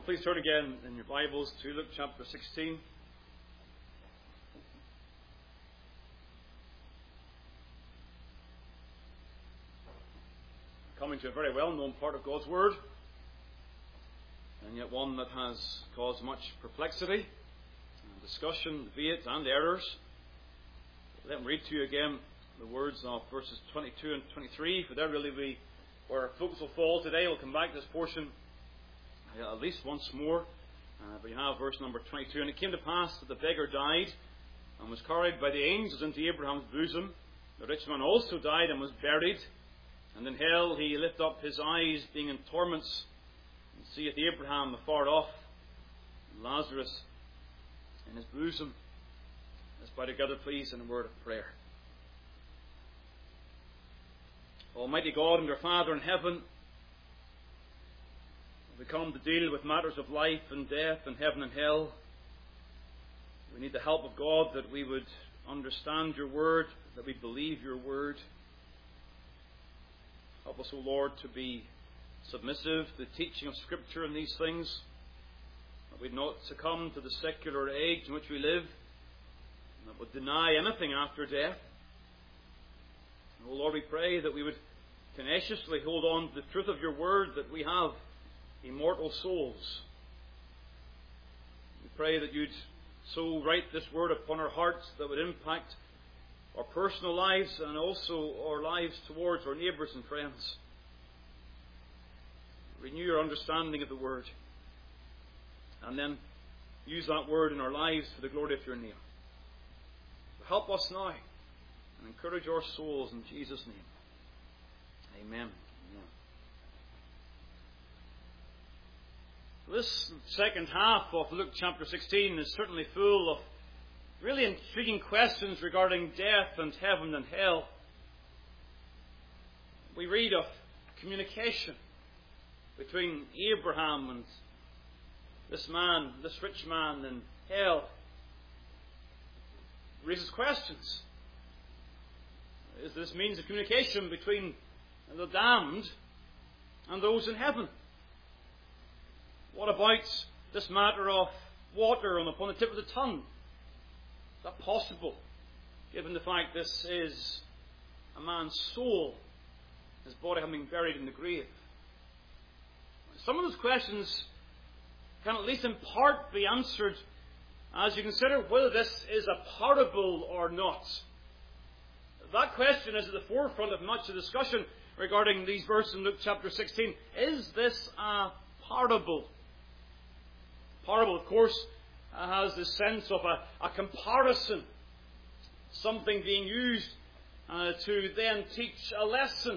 Please turn again in your Bibles to Luke chapter 16. Coming to a very well-known part of God's Word, and yet one that has caused much perplexity, and discussion, debate, and errors. Let me read to you again the words of verses 22 and 23, for there really be where our focus will fall today. We'll come back to this portion at least once more. But you have verse number 22. And it came to pass that the beggar died and was carried by the angels into Abraham's bosom. The rich man also died and was buried. And in hell he lifted up his eyes, being in torments, and seeth Abraham afar off, and Lazarus in his bosom. Let's bow together, please, in a word of prayer. Almighty God and our Father in heaven, we come to deal with matters of life and death and heaven and hell. We need the help of God that we would understand your word, that we believe your word. Help us, O Lord, to be submissive to the teaching of Scripture in these things, that we'd not succumb to the secular age in which we live, and that would deny anything after death. O Lord, we pray that we would tenaciously hold on to the truth of your word, that we have immortal souls. We pray that you'd so write this word upon our hearts that would impact our personal lives and also our lives towards our neighbours and friends. Renew your understanding of the word, and then use that word in our lives for the glory of your name. So help us now and encourage our souls in Jesus' name. Amen. This second half of Luke chapter 16 is certainly full of really intriguing questions regarding death and heaven and hell. We read of communication between Abraham and this man, this rich man in hell. It raises questions. Is this means of communication between the damned and those in heaven? What about this matter of water upon the tip of the tongue? Is that possible, given the fact this is a man's soul, his body having been buried in the grave? Some of those questions can at least in part be answered as you consider whether this is a parable or not. That question is at the forefront of much of the discussion regarding these verses in Luke chapter 16. Is this a parable? Parable, of course, has the sense of a comparison, something being used to then teach a lesson.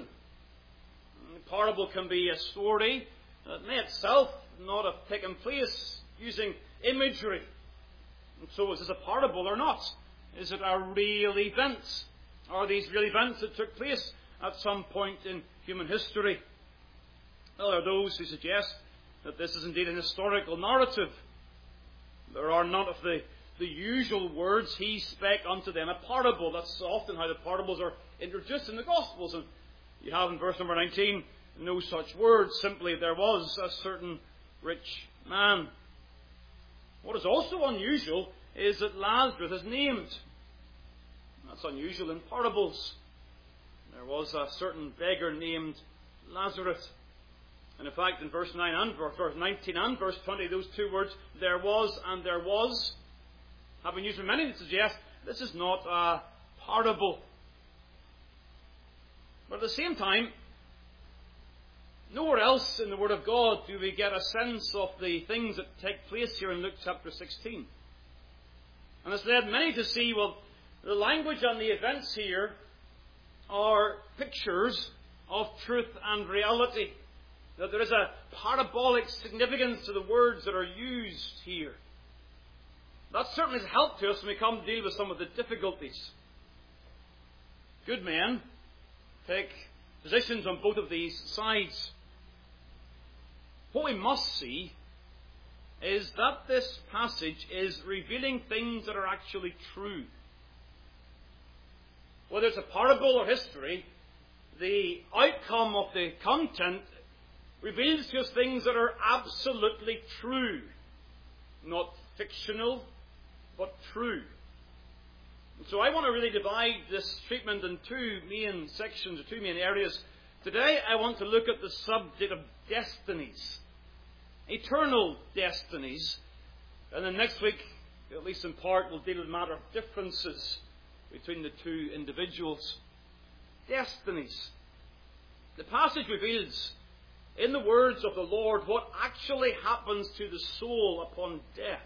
A parable can be a story that may itself not have taken place using imagery. And so is this a parable or not? Is it a real event? Are these real events that took place at some point in human history? Well, there are those who suggest that this is indeed an historical narrative. There are none of the usual words, he spake unto them, a parable. That's often how the parables are introduced in the Gospels. And you have in verse number 19 no such words, simply there was a certain rich man. What is also unusual is that Lazarus is named. That's unusual in parables. There was a certain beggar named Lazarus. And in fact, in verse 9 and verse 19 and verse 20, those two words, there was and there was, have been used for many to suggest this is not a parable. But at the same time, nowhere else in the Word of God do we get a sense of the things that take place here in Luke chapter 16. And it's led many to see, well, the language and the events here are pictures of truth and reality. That there is a parabolic significance to the words that are used here. That certainly has helped to us when we come to deal with some of the difficulties. Good men take positions on both of these sides. What we must see is that this passage is revealing things that are actually true. Whether it's a parable or history, the outcome of the content reveals to us things that are absolutely true. Not fictional, but true. And so I want to really divide this treatment in two main sections, or two main areas. Today I want to look at the subject of destinies, eternal destinies. And then next week, at least in part, we'll deal with the matter of differences between the two individuals. Destinies. The passage reveals, in the words of the Lord, what actually happens to the soul upon death.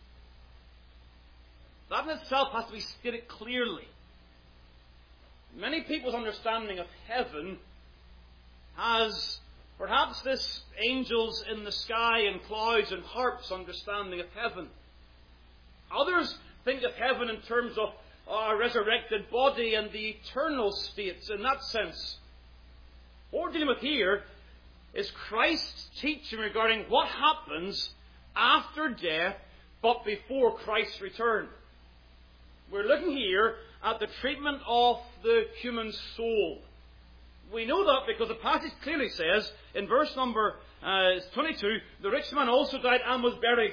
That in itself has to be stated clearly. Many people's understanding of heaven has perhaps this angels in the sky and clouds and harps understanding of heaven. Others think of heaven in terms of our resurrected body and the eternal states in that sense. What we're dealing with here is Christ's teaching regarding what happens after death but before Christ's return. We're looking here at the treatment of the human soul. We know that because the passage clearly says in verse number 22, the rich man also died and was buried.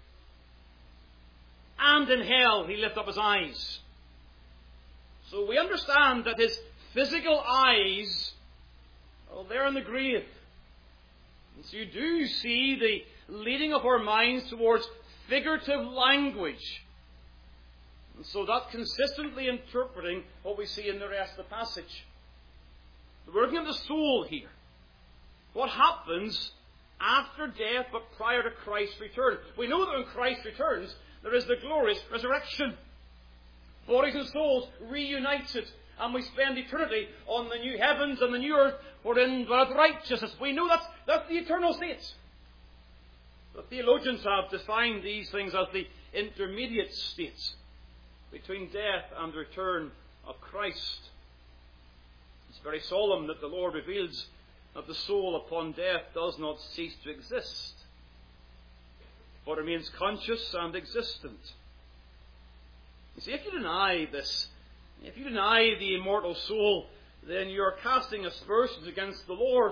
And in hell he lifted up his eyes. So we understand that his physical eyes, well, they're in the grave. And so you do see the leading of our minds towards figurative language. And so that's consistently interpreting what we see in the rest of the passage. We're looking at the soul here. What happens after death but prior to Christ's return? We know that when Christ returns, there is the glorious resurrection. Bodies and souls reunited. And we spend eternity on the new heavens and the new earth wherein dwelleth righteousness. We know that's the eternal state. The theologians have defined these things as the intermediate states between death and the return of Christ. It's very solemn that the Lord reveals that the soul upon death does not cease to exist, but remains conscious and existent. You see, if you deny this, if you deny the immortal soul, then you are casting aspersions against the Lord.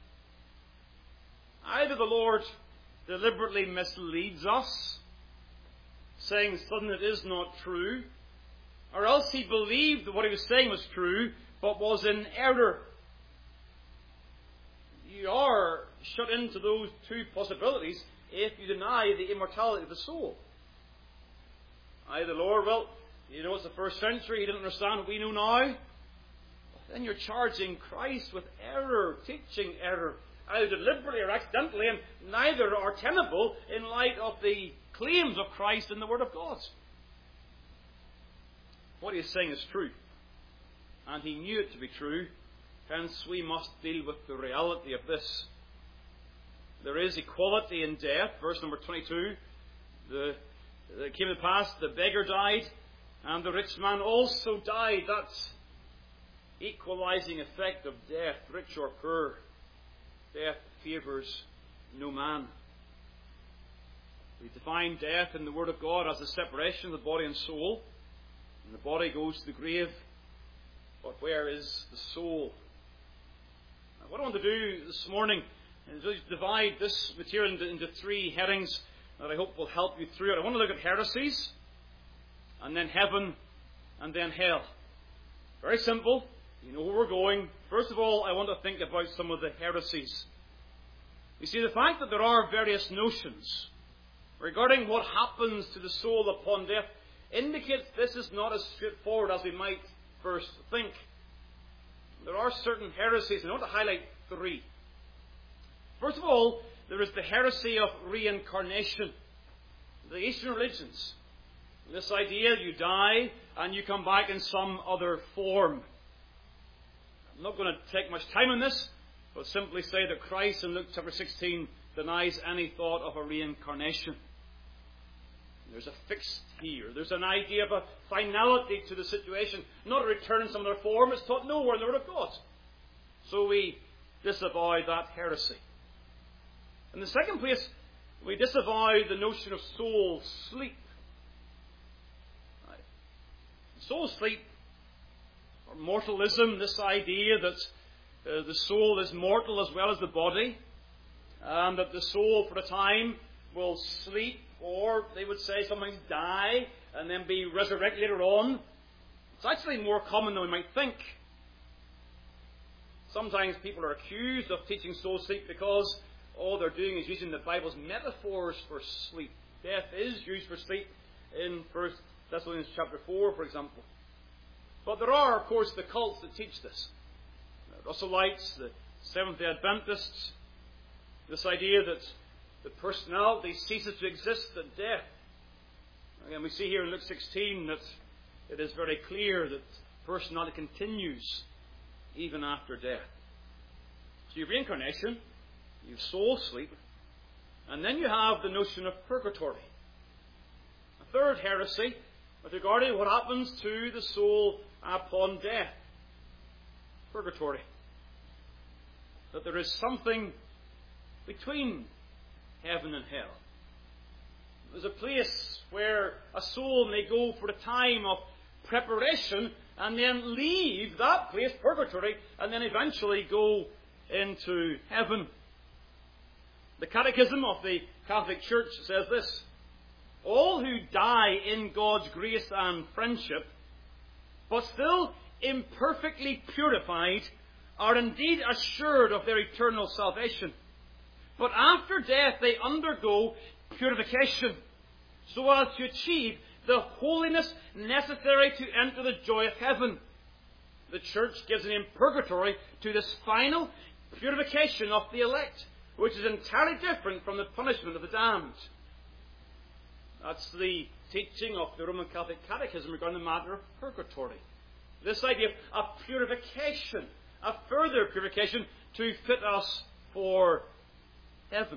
Either the Lord deliberately misleads us, saying something that is not true, or else he believed that what he was saying was true, but was in error. You are shut into those two possibilities if you deny the immortality of the soul. Either the Lord, well, you know it's the first century, he didn't understand what we know now. Then you're charging Christ with error, teaching error, either deliberately or accidentally, and neither are tenable in light of the claims of Christ in the Word of God. What he is saying is true, and he knew it to be true, hence we must deal with the reality of this. There is equality in death. Verse number 22, it came to pass, the beggar died, and the rich man also died. That's equalizing effect of death, rich or poor. Death favours no man. We define death in the Word of God as the separation of the body and soul. And the body goes to the grave, but where is the soul? Now, what I want to do this morning is divide this material into three headings that I hope will help you through it. I want to look at heresies, and then heaven, and then hell. Very simple. You know where we're going. First of all, I want to think about some of the heresies. You see, the fact that there are various notions regarding what happens to the soul upon death indicates this is not as straightforward as we might first think. There are certain heresies, and I want to highlight three. First of all, there is the heresy of reincarnation. The Eastern religions. This idea, you die and you come back in some other form. I'm not going to take much time on this, but simply say that Christ in Luke chapter 16 denies any thought of a reincarnation. There's a fixed here. There's an idea of a finality to the situation, not a return in some other form. It's taught nowhere in the Word of God. So we disavow that heresy. In the second place, we disavow the notion of soul sleep. Soul sleep, or mortalism, this idea that the soul is mortal as well as the body. and that the soul for a time will sleep, or they would say sometimes die, and then be resurrected later on. It's actually more common than we might think. Sometimes people are accused of teaching soul sleep because all they're doing is using the Bible's metaphors for sleep. Death is used for sleep in 1 Thessalonians chapter 4, for example. But there are, of course, the cults that teach this. The Russellites, the Seventh-day Adventists, this idea that the personality ceases to exist at death. Again, we see here in Luke 16 that it is very clear that personality continues even after death. So you have reincarnation, you have soul sleep, and then you have the notion of purgatory. A third heresy with regard to what happens to the soul upon death. Purgatory. That there is something between heaven and hell. There's a place where a soul may go for a time of preparation and then leave that place, purgatory, and then eventually go into heaven. The Catechism of the Catholic Church says this: all who die in God's grace and friendship, but still imperfectly purified, are indeed assured of their eternal salvation. But after death they undergo purification, so as to achieve the holiness necessary to enter the joy of heaven. The Church gives a name, purgatory, to this final purification of the elect, which is entirely different from the punishment of the damned. That's the teaching of the Roman Catholic Catechism regarding the matter of purgatory. This idea of a purification, a further purification to fit us for heaven.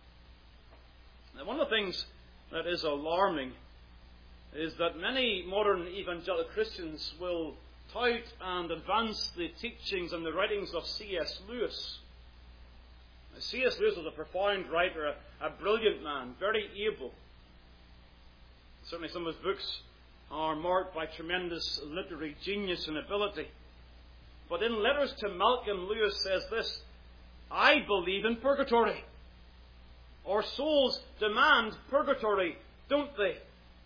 Now, one of the things that is alarming is that many modern evangelical Christians will tout and advance the teachings and the writings of C.S. Lewis. Now, C.S. Lewis was a profound writer, a brilliant man, very able. Certainly some of his books are marked by tremendous literary genius and ability. But in Letters to Malcolm, Lewis says this: I believe in purgatory. Our souls demand purgatory, don't they?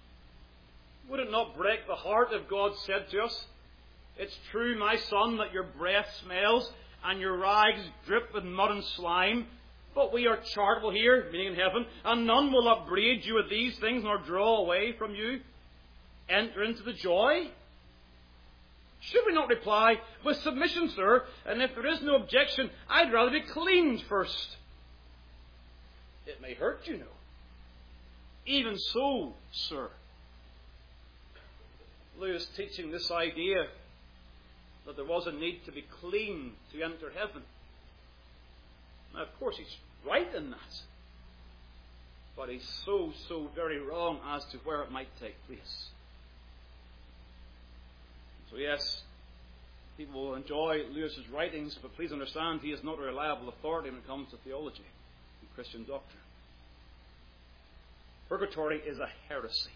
Would it not break the heart if God said to us, it's true, my son, that your breath smells and your rags drip with mud and slime, but we are charitable here, meaning in heaven, and none will upbraid you with these things nor draw away from you. Enter into the joy. Should we not reply, with submission, sir, and if there is no objection, I'd rather be cleaned first. It may hurt, you know. Even so, sir. Lewis teaching this idea that there was a need to be clean to enter heaven. Now, of course, he's right in that. But he's so very wrong as to where it might take place. So yes, people will enjoy Lewis's writings, but please understand he is not a reliable authority when it comes to theology and Christian doctrine. Purgatory is a heresy.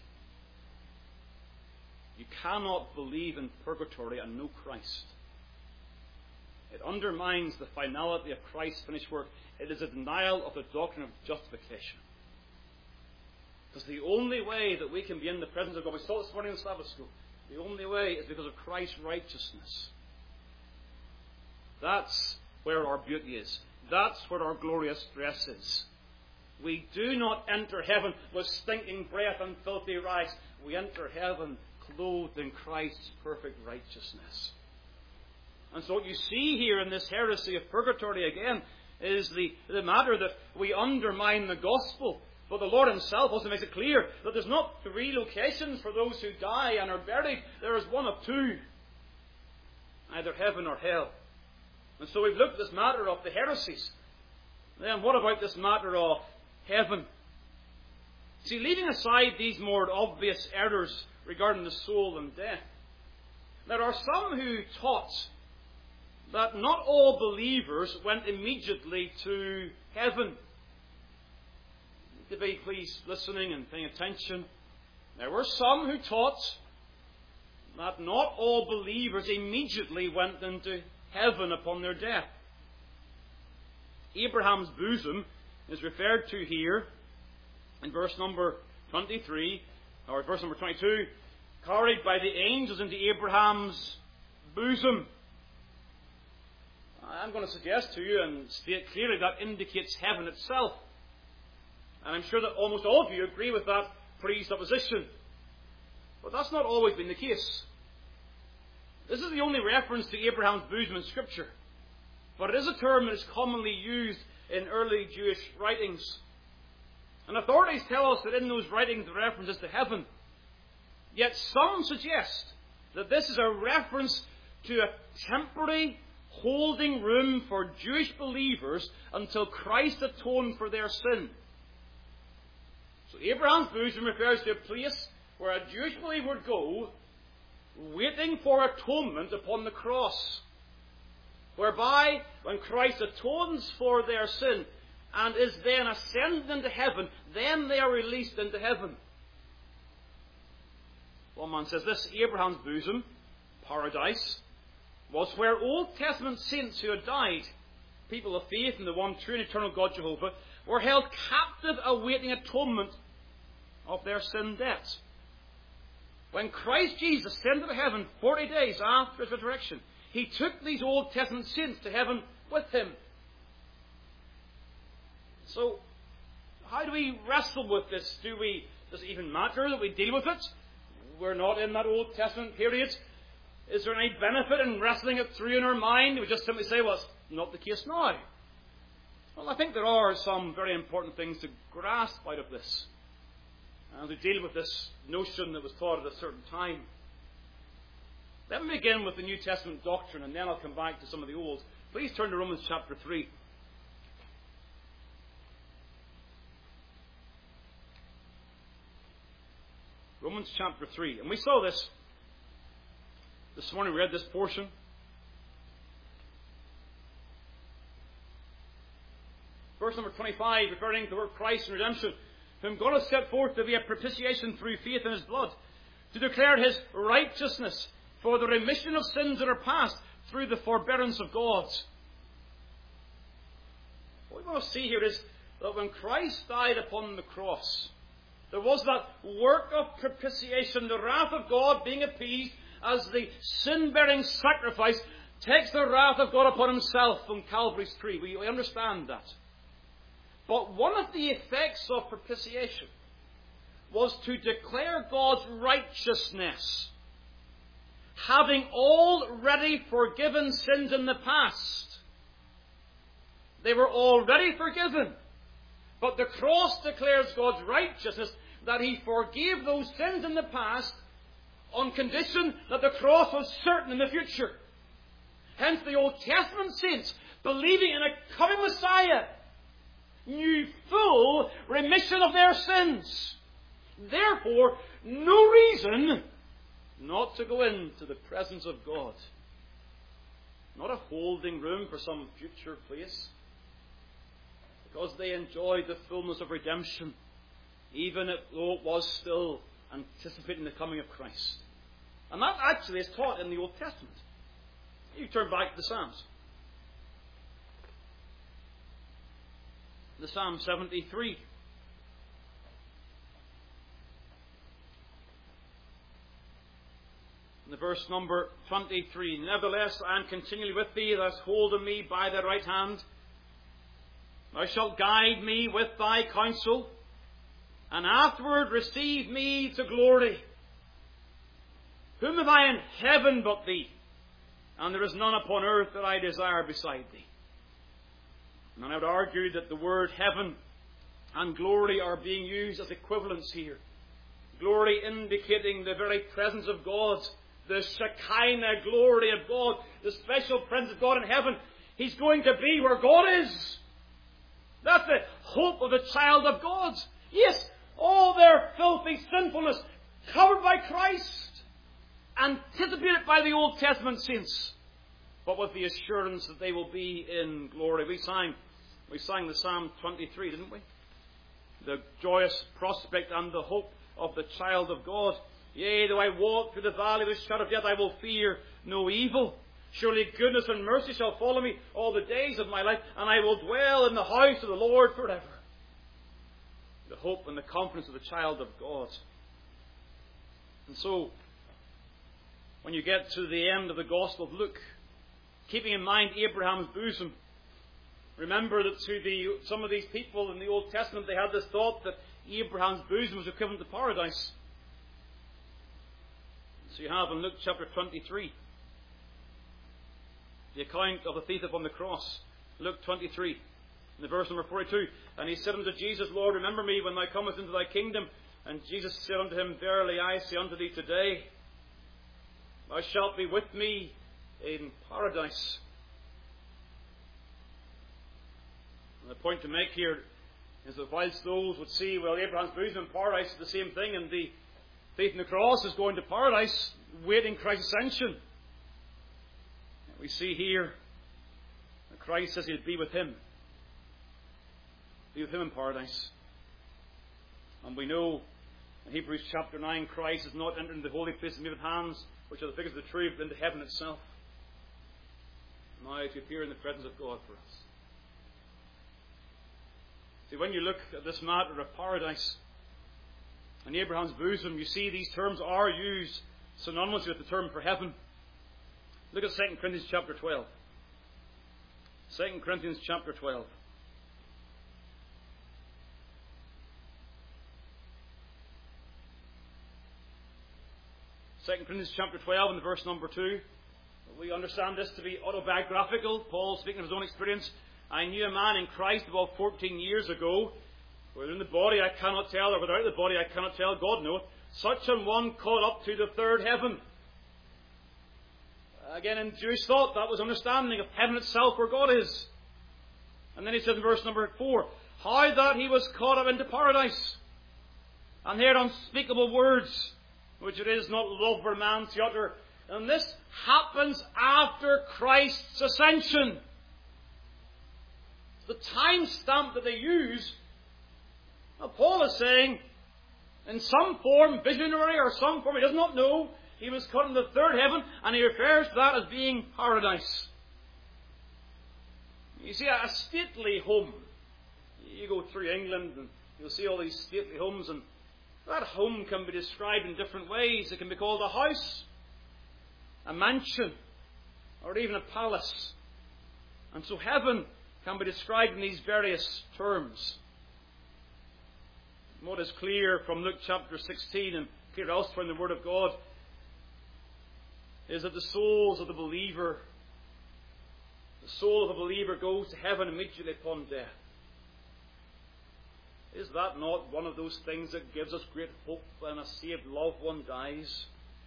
You cannot believe in purgatory and know Christ. It undermines the finality of Christ's finished work. It is a denial of the doctrine of justification. Because the only way that we can be in the presence of God, we saw this morning in Sabbath school, the only way is because of Christ's righteousness. That's where our beauty is. That's where our glorious dress is. We do not enter heaven with stinking breath and filthy rags. We enter heaven clothed in Christ's perfect righteousness. And so what you see here in this heresy of purgatory again is the matter that we undermine the gospel. But the Lord himself also makes it clear that there's not three locations for those who die and are buried. There is one of two. Either heaven or hell. And so we've looked at this matter of the heresies. Then what about this matter of heaven? See, leaving aside these more obvious errors regarding the soul and death, there are some who taught that not all believers went immediately to heaven. To be please listening and paying attention. There were some who taught that not all believers immediately went into heaven upon their death. Abraham's bosom is referred to here in verse number 23, or verse number 22, carried by the angels into Abraham's bosom. I'm going to suggest to you and state clearly that indicates heaven itself. And I'm sure that almost all of you agree with that presupposition. But that's not always been the case. This is the only reference to Abraham's bosom in Scripture. But it is a term that is commonly used in early Jewish writings. And authorities tell us that in those writings the reference is to heaven. Yet some suggest that this is a reference to a temporary holding room for Jewish believers until Christ atoned for their sin. So Abraham's bosom refers to a place where a Jewish believer would go, waiting for atonement upon the cross, whereby when Christ atones for their sin and is then ascended into heaven, then they are released into heaven. One man says this: Abraham's bosom, paradise, was where Old Testament saints who had died, people of faith in the one true and eternal God Jehovah, were held captive awaiting atonement of their sin debts. When Christ Jesus ascended to heaven 40 days after his resurrection, he took these Old Testament saints to heaven with him. So, how do we wrestle with this? Does it even matter that we deal with it? We're not in that Old Testament period. Is there any benefit in wrestling it through in our mind? We just simply say, well, it's not the case now. Well, I think there are some very important things to grasp out of this, and to deal with this notion that was taught at a certain time. Let me begin with the New Testament doctrine, and then I'll come back to some of the Old. Please turn to Romans chapter 3. Romans chapter 3. And we saw this morning. We read this portion. Verse number 25, referring to the word Christ and redemption, whom God has set forth to be a propitiation through faith in his blood, to declare his righteousness for the remission of sins that are past through the forbearance of God. What we want to see here is that when Christ died upon the cross, there was that work of propitiation, the wrath of God being appeased as the sin-bearing sacrifice takes the wrath of God upon himself on Calvary's tree. We understand that. But one of the effects of propitiation was to declare God's righteousness, having already forgiven sins in the past. They were already forgiven. But the cross declares God's righteousness, that he forgave those sins in the past on condition that the cross was certain in the future. Hence the Old Testament saints, believing in a coming Messiah, knew full remission of their sins. Therefore, no reason not to go into the presence of God. Not a holding room for some future place. Because they enjoyed the fullness of redemption, even though it was still anticipating the coming of Christ. And that actually is taught in the Old Testament. You turn back to the Psalms. The Psalm 73. The verse number 23. Nevertheless, I am continually with thee, thou hast holden me by thy right hand. Thou shalt guide me with thy counsel, and afterward receive me to glory. Whom have I in heaven but thee? And there is none upon earth that I desire beside thee. And I would argue that the word heaven and glory are being used as equivalents here. Glory indicating the very presence of God, the Shekinah glory of God, the special presence of God in heaven. He's going to be where God is. That's the hope of the child of God. Yes, all their filthy sinfulness covered by Christ, anticipated by the Old Testament saints, but with the assurance that they will be in glory. We sang the Psalm 23, didn't we? The joyous prospect and the hope of the child of God. Yea, though I walk through the valley of the shadow of death, I will fear no evil. Surely goodness and mercy shall follow me all the days of my life, and I will dwell in the house of the Lord forever. the hope and the confidence of the child of God. And so, when you get to the end of the Gospel of Luke, keeping in mind Abraham's bosom, remember that to some of these people in the Old Testament, they had this thought that Abraham's bosom was equivalent to paradise. So you have in Luke chapter 23, the account of the thief upon the cross. Luke 23, in the verse number 42. And he said unto Jesus, Lord, remember me when thou comest into thy kingdom. And Jesus said unto him, Verily I say unto thee today, thou shalt be with me in paradise. And the point to make here is that whilst those would see, well, Abraham's bosom and paradise is the same thing, and the thief on the cross is going to paradise, waiting Christ's ascension, we see here that Christ says he'll be with him. Be with him in paradise. And we know in Hebrews chapter 9, Christ is not entered into the holy places made with hands, which are the figures of the true, but into heaven itself. Now to appear in the presence of God for us. See, when you look at this matter of paradise and Abraham's bosom, you see these terms are used synonymously with the term for heaven. Look at 2 Corinthians chapter 12. 2 Corinthians chapter 12. 2 Corinthians chapter 12 and verse number 2. We understand this to be autobiographical. Paul speaking of his own experience. I knew a man in Christ about 14 years ago, whether in the body I cannot tell, or without the body I cannot tell, God knoweth, such an one caught up to the third heaven. Again, in Jewish thought, that was understanding of heaven itself where God is. And then he says in verse number 4, how that he was caught up into paradise, and heard unspeakable words, which it is not love for man to utter. And this happens after Christ's ascension. The time stamp that they use, now Paul is saying, in some form, visionary or some form, he does not know, he was caught in the third heaven, and he refers to that as being paradise. You see, a stately home. You go through England and you'll see all these stately homes, and that home can be described in different ways. It can be called a house, a mansion, or even a palace. And so heaven can be described in these various terms. What is clear from Luke chapter 16 and clear elsewhere in the Word of God is that the soul of the believer goes to heaven immediately upon death. Is that not one of those things that gives us great hope when a saved loved one dies?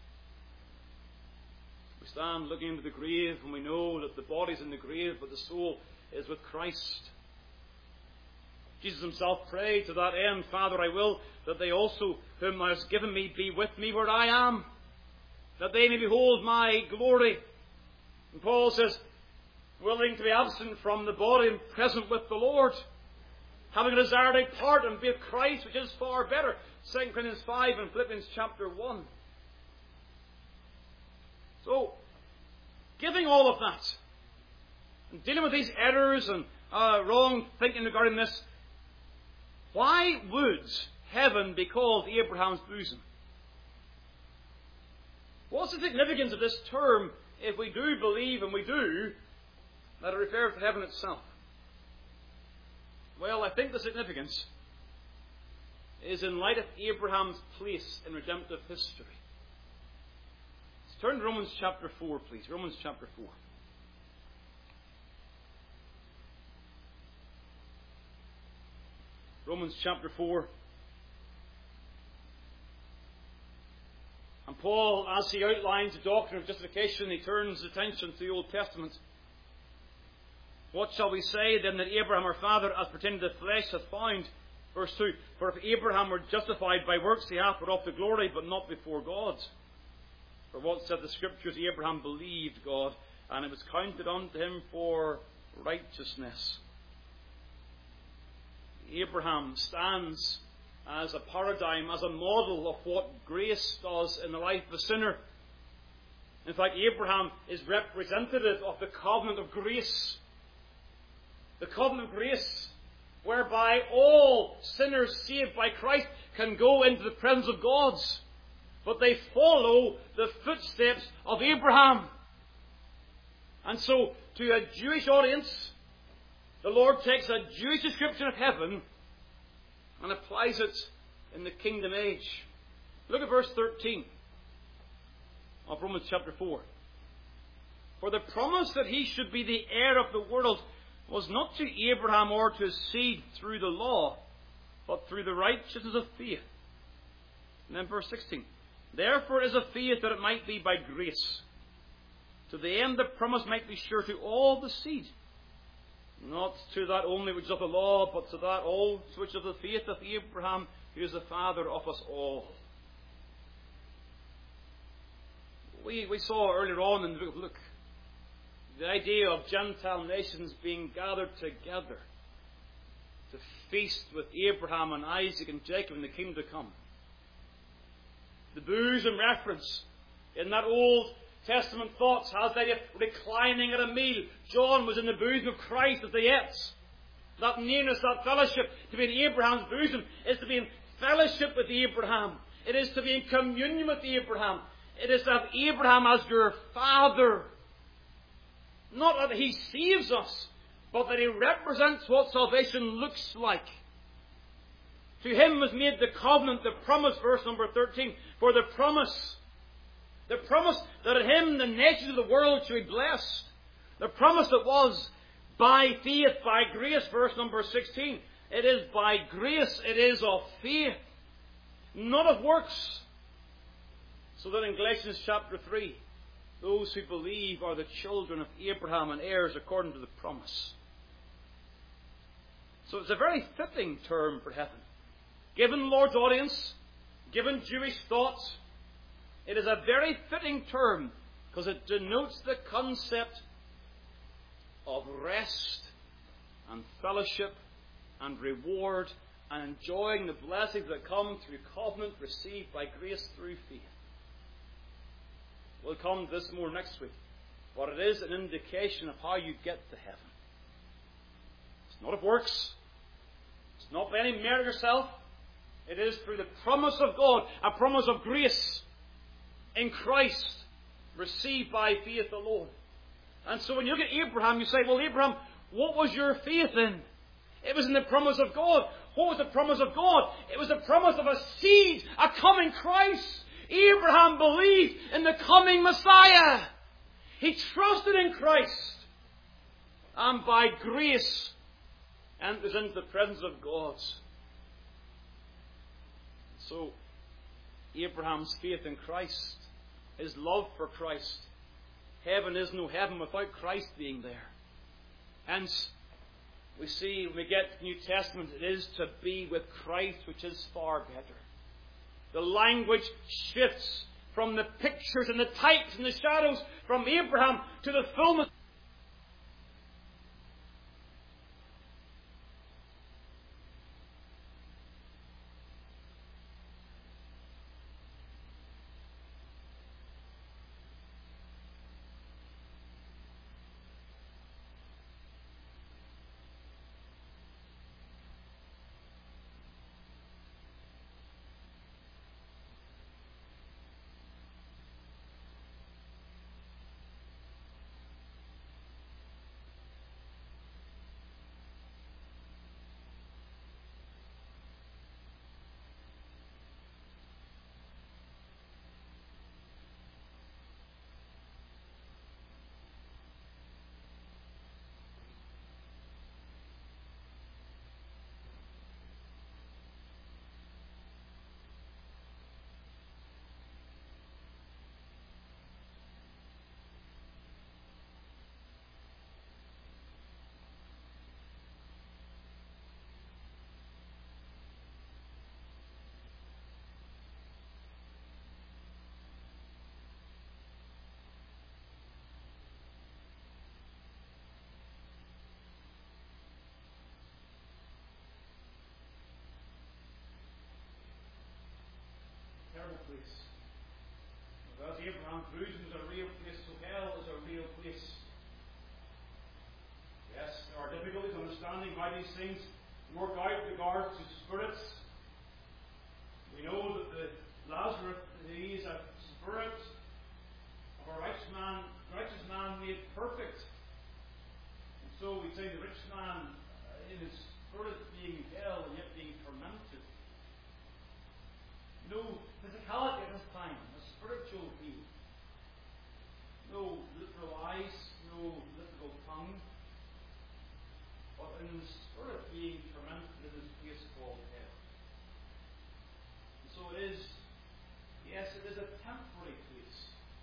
We stand looking into the grave and we know that the body's in the grave, but the soul is with Christ. Jesus himself prayed to that end, Father, I will that they also, whom thou hast given me, be with me where I am, that they may behold my glory. And Paul says, willing to be absent from the body and present with the Lord, having a desire to take part and be with Christ, which is far better. 2 Corinthians 5 and Philippians chapter 1. So, giving all of that, and dealing with these errors and wrong thinking regarding this, why would heaven be called Abraham's bosom? What's the significance of this term if we do believe, and we do, that it refers to heaven itself? Well, I think the significance is in light of Abraham's place in redemptive history. Let's turn to Romans chapter 4, please. Romans chapter 4. Romans chapter 4. And Paul, as he outlines the doctrine of justification, he turns his attention to the Old Testament. What shall we say then that Abraham our father, as pertaining to the flesh, hath found? Verse 2, for if Abraham were justified by works, he hath put off the glory, but not before God. For what said the Scriptures, Abraham believed God, and it was counted unto him for righteousness. Abraham stands as a paradigm, as a model of what grace does in the life of a sinner. In fact, Abraham is representative of the covenant of grace. The covenant of grace whereby all sinners saved by Christ can go into the presence of God. But they follow the footsteps of Abraham. And so, to a Jewish audience, the Lord takes a Jewish description of heaven and applies it in the kingdom age. Look at verse 13 of Romans chapter 4. For the promise that he should be the heir of the world was not to Abraham or to his seed through the law, but through the righteousness of faith. And then verse 16. Therefore is of faith that it might be by grace, to the end the promise might be sure to all the seed, not to that only which is of the law, but to that also which is of the faith of Abraham, who is the father of us all. We saw earlier on in the book of Luke the idea of Gentile nations being gathered together to feast with Abraham and Isaac and Jacob in the kingdom to come. The bosom reference in that Old Testament thoughts has the idea of reclining at a meal. John was in the bosom of Christ as they ate. That nearness, that fellowship, to be in Abraham's bosom, is to be in fellowship with Abraham. It is to be in communion with Abraham. It is to have Abraham as your father. Not that he saves us, but that he represents what salvation looks like. To him was made the covenant, the promise, verse number 13. For the promise that in him the nations of the world should be blessed. The promise that was by faith, by grace, verse number 16. It is by grace, it is of faith, not of works. So that in Galatians chapter 3, those who believe are the children of Abraham and heirs according to the promise. So it's a very fitting term for heaven. Given the Lord's audience, given Jewish thoughts, it is a very fitting term because it denotes the concept of rest and fellowship and reward and enjoying the blessings that come through covenant received by grace through faith. We'll come to this more next week, but it is an indication of how you get to heaven. It's not of works. It's not by any merit of yourself. It is through the promise of God, a promise of grace in Christ, received by faith alone. And so when you look at Abraham, you say, well, Abraham, what was your faith in? It was in the promise of God. What was the promise of God? It was the promise of a seed, a coming Christ. Abraham believed in the coming Messiah. He trusted in Christ. And by grace enters into the presence of God. So, Abraham's faith in Christ, his love for Christ. Heaven is no heaven without Christ being there. Hence, we see when we get to the New Testament, it is to be with Christ, which is far better. The language shifts from the pictures and the types and the shadows from Abraham to the fullness. Place. Whereas Abraham's bosom is a real place, so hell is a real place. Yes, there are difficulties understanding why these things work out regards to spirits. We know that the Lazarus, he is a spirit of a righteous man made perfect. And so we say the rich man in his spirit being in hell and yet being tormented. No physicality at this time, a spiritual being. No literal eyes, no literal tongue, but in the spirit being tormented in this place called hell. And so it is, yes, it is a temporary place.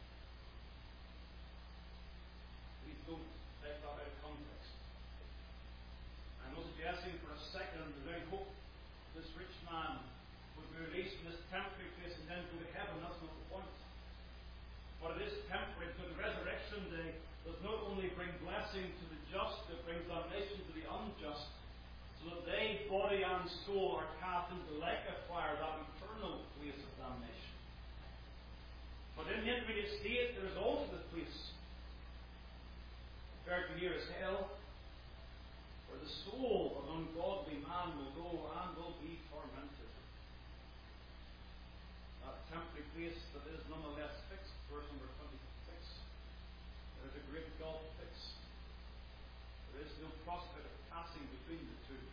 Please don't take that out of context. I'm not suggesting for a second the very hope this rich man would be released from this temporary place and then go to heaven. That's not the point. But it is temporary, because the resurrection day does not only bring blessing to the just, it brings damnation to the unjust, so that they, body and soul, are cast into the lake of fire, that eternal place of damnation. But in the intermediate state, there is also this place, referred to here as hell, where the soul of an ungodly man will go and will be tormented. That temporary place that is nonetheless fixed, verse number 26. There is a great gulf fixed. There is no prospect of passing between the two.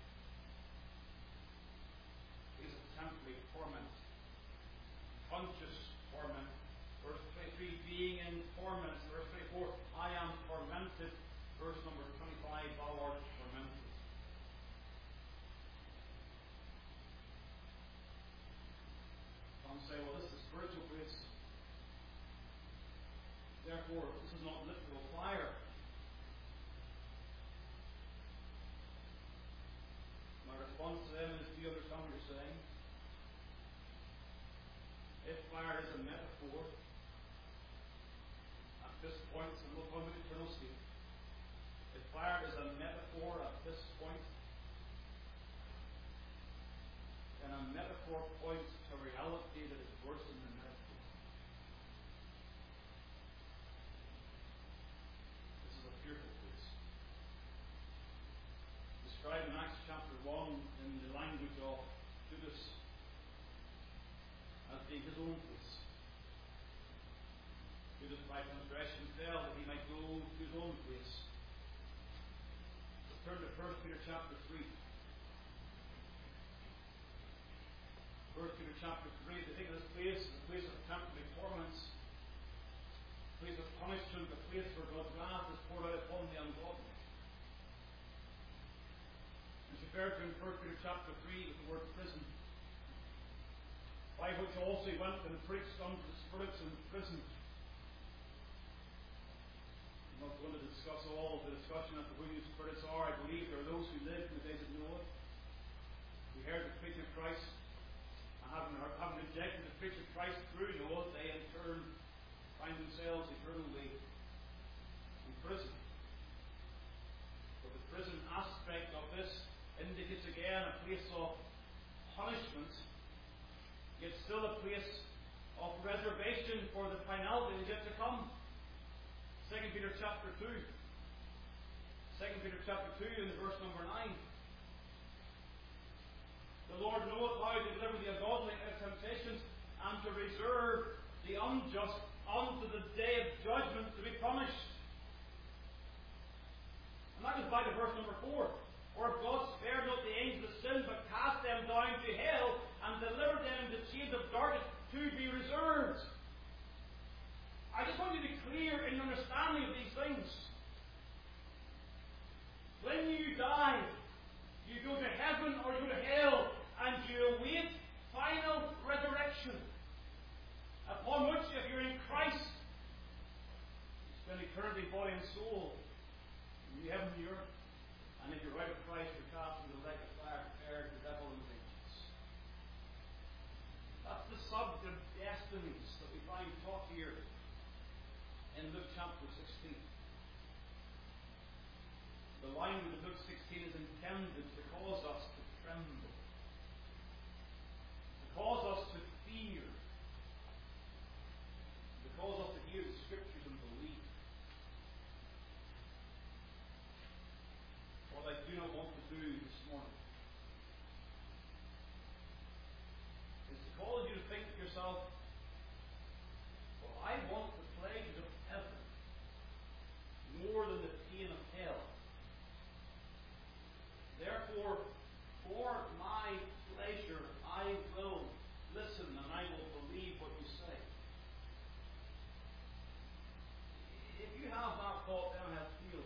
It is a temporary torment, conscious torment. Verse 23, being in torment. Verse 24, I am tormented. Verse number 25, thou art tormented. Some say, well, this is a spiritual place. Therefore, this is not literal fire. My response to them is, do you understand what you're saying? If fire is a metaphor, at this point, it's not talking about eternal state. If fire is a metaphor at this point, then a metaphor points to a reality that is worse than the metaphor. This is a fearful place. Described in Acts chapter 1 in the language of Judas as being his own place. Judas by transgression fell that he might go to his own place. Let's turn to 1 Peter chapter 3. 1 Peter chapter 3, they think of this place as a place of temporary torments, a place of punishment, a place where God's wrath is poured out upon the ungodly. It's referred to in 1 Peter chapter 3 with the word prison, by which also he went and preached unto the spirits in prison. I'm not going to discuss all of the discussion as to who these spirits are. I believe there are those who lived in the days of Noah. We heard the preaching of Christ. Having rejected the preaching of Christ through Noah, they in turn find themselves eternally in prison. But the prison aspect of this indicates again a place of punishment, yet still a place of reservation for the finality that is yet to come. 2 Peter chapter 2. 2 Peter chapter 2 in verse number 9. The Lord knoweth how to deliver the ungodly out of temptations, and to reserve the unjust unto the day of judgment to be punished. And that goes back to verse number 4. For if God spared not the angels of sin, but cast them down to hell, and delivered them into chains of darkness to be reserved. I just want you to be clear in your understanding of these things. When you die, you go to heaven or you go to hell, and you await final resurrection, upon which, if you're in Christ, you spend eternity, body and soul, in the heaven and the earth. And if you're right of Christ, you're cast into the lake of fire, prepared for the devil and his angels. That's the subject of destinies that we find taught here in Luke chapter 16. The language of Luke 16 is intended to cause us to tremble, to cause us to fear, to cause us to hear the Scriptures and believe. What I do not want to do this morning thought down has field.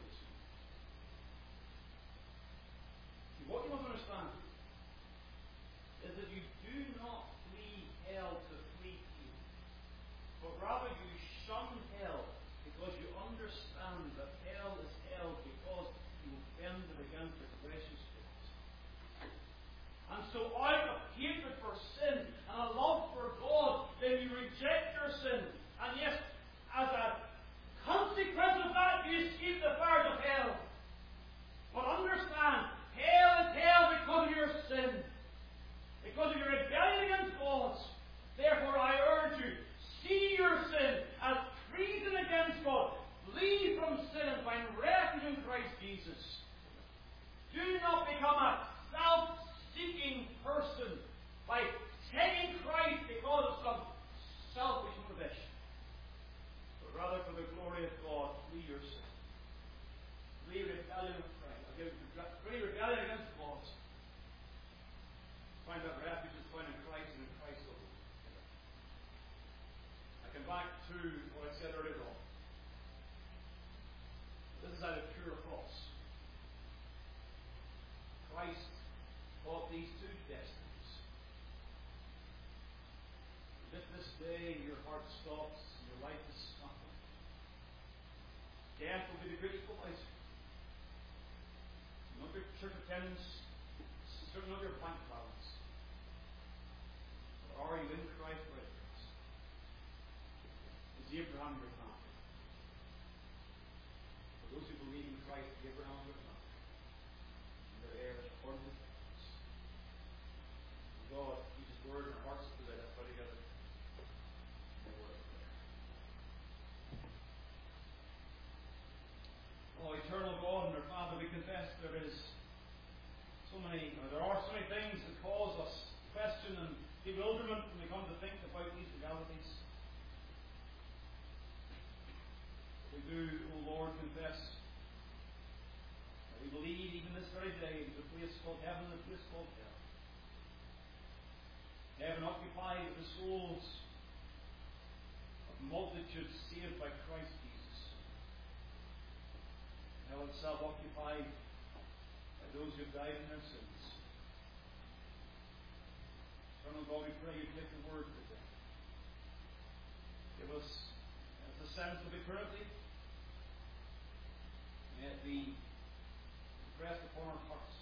See, what you must understand is that you do not flee hell to flee you, but rather you shun hell because you understand that hell is hell because you offended against the gracious Spirit. And so out of hatred for sin and a love for God, then you reject your sin. And yes, as a consequence of that, you escape the fires of hell. But understand, hell is hell because of your sin. Because of your rebellion against God. Therefore I urge you, see your sin as treason against God. Flee from sin and find refuge in Christ Jesus. Do not become a self-seeking person by taking Christ because of some selfish motivation. But rather for the glory of God, flee your sin. Flee rebellion of Christ. Flee rebellion against God. Find that refuge is found in Christ and in Christ alone. I come back to what I said earlier on. This is either true or false. Christ taught these two destinies. And if this day your heart stops and your life is stopped, death will be the great equalizer. Not your church attendance, certainly not your bank balance. But are you in Christ by grace? Is Abraham your father? For those who believe in Christ, Abraham your father. And their heirs according to the promise. God, keep His word in our hearts today. Let's pray together. In the word of prayer. Oh, eternal God and our Father, we confess there are so many things that cause us question and bewilderment when we come to think about these realities. We do, O Lord, confess that we believe even this very day there's a place called heaven and a place called hell. Heaven occupied with the souls of multitudes saved by Christ Jesus. Hell itself occupied by those who died in their sins. Eternal God, we pray you take the word today. Give us the sense of eternity. May it be impressed upon our hearts.